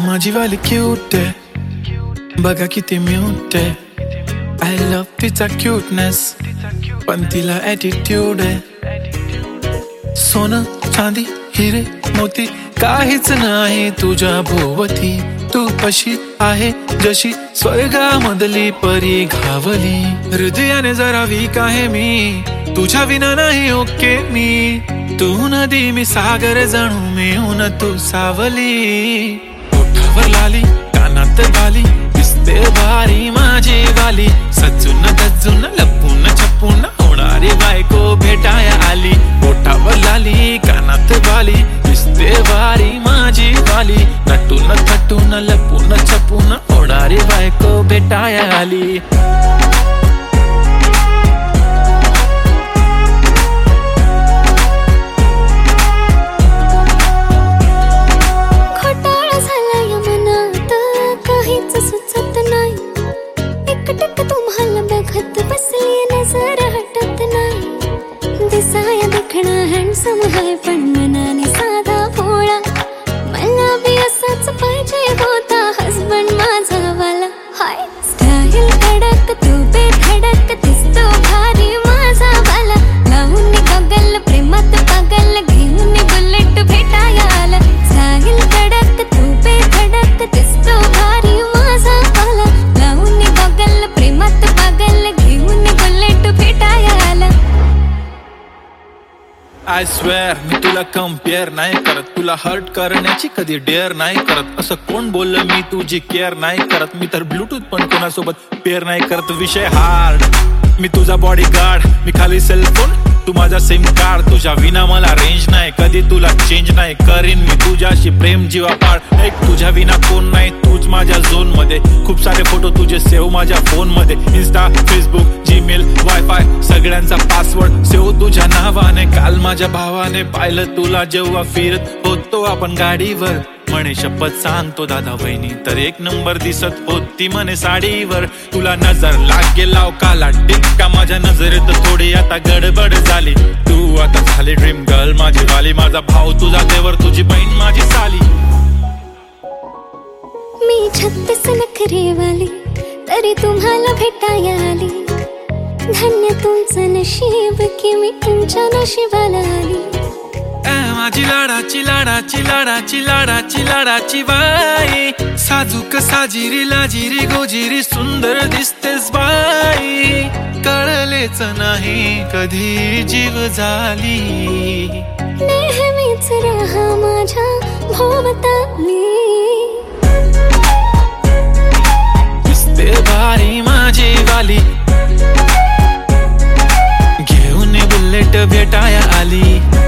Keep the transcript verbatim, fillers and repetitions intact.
माझी वाली क्यूट आहे, बघा किती म्यूट आहे. आय लव्ह तिचा क्यूटनेस, पण तिला ॲटिट्यूड आहे. सोनं चांदी हिरे मोती काहीच नाही तुझ्या भोवती. तू अशी आहे जशी स्वर्गामधली परी घावली. हृदयाने जरा वीक आहे मी, तुझ्या विना नाही ओके मी. तू नदी मी सागर जणू मिळून तू सावली. ओठावर लाली कानात बाली दिसते भारी माझी वाली. सजून दजून लपून छपून होणारी बायको भेटाया आली. ओठावर लाली कानात बाली दिसते भारी माझी वाली. नटून थटून लपून छपून होणारी बायको भेटाया आली. सुचत नाही एकटक तुम्हाला बघत बसली नजर हटत नाही. दिसाया दिखणा हँडसम है पण मनाने साधा भोळा. मला बी असाच पाहिजे होता हसबंड माझा वाला. हाय स्टाईल कडक तू बेधडक दिसतो भारी माझा वाला. लावून गगल प्रेमात पागल घेऊन बुलेट भेटाया आला. स्टाईल कडक तू बेधडक दिसतो भारी आय स्वेअर मी तुला कम्पेअर नाही करत. तुला हर्ट करण्याची कधी डेअर नाही करत. असं कोण बोललं मी तुझी केअर नाही करत. मी तर ब्लूटूथ पण कोणासोबत पेअर नाही करत. विषय हार्ड मी तुझा बॉडी गार्ड. मी खाली सेलफोन तू माझा सिम कार्ड. तुझ्या विना मला रेंज नाही कधी तुला चेंज नाही करीन मी तुझ्याशी प्रेम जीवा पाड. एक तुझ्या विना कोण नाही तूच माझ्या झोन मध्ये. खूप सारे फोटो तुझे सेव्ह माझ्या फोन मध्ये. इन्स्टा फेसबुक जीमेल वायफाय सगळ्यांचा पासवर्ड सेव्ह तुझ्या नावाने. काल माझ्या भावाने पाहिलं तुला जेव्हा फिरत होतो आपण गाडीवर. म्हणे शपथ सांगतो दादा वहिनी तर एक नंबर दिसत होती म्हणे साडीवर. तुला नजर लागेल लाव काला टिक्का माझ्या नजरेत थोडी आता गडबड झाली. तू आता झाली ड्रीम गर्ल माझी वाली. माझा भाऊ तुझा देवर तुझी बहीण माझी साली. मी छत्तीस नखरे वाली तरी तुम्हाला भेटाया आली. धन्य तुमचं नशीब की मी तुमच्या नशिबाला आली. माझी लाडाची लाडाची लाडाची लाडाची लाडाची बाई. साजूक साजिरी लाजिरी गोजिरी सुंदर दिसतेस बाई. कळलेच नाही कधी जीव झाली. नेहमीच राहा माझ्या भोवताली. दिसते भारी माझी वाली. घेऊन बुलेट भेटाया आली.